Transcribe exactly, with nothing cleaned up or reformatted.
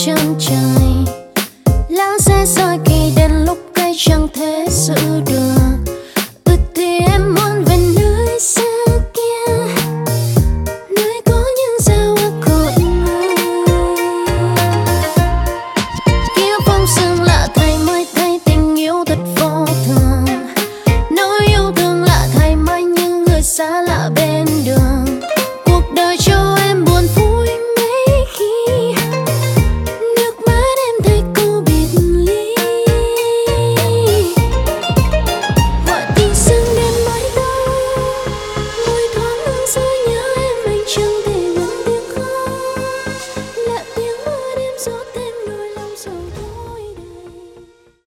chân trời. Lá rơi rơi kỳ đến lúc cây chẳng thể giữ được.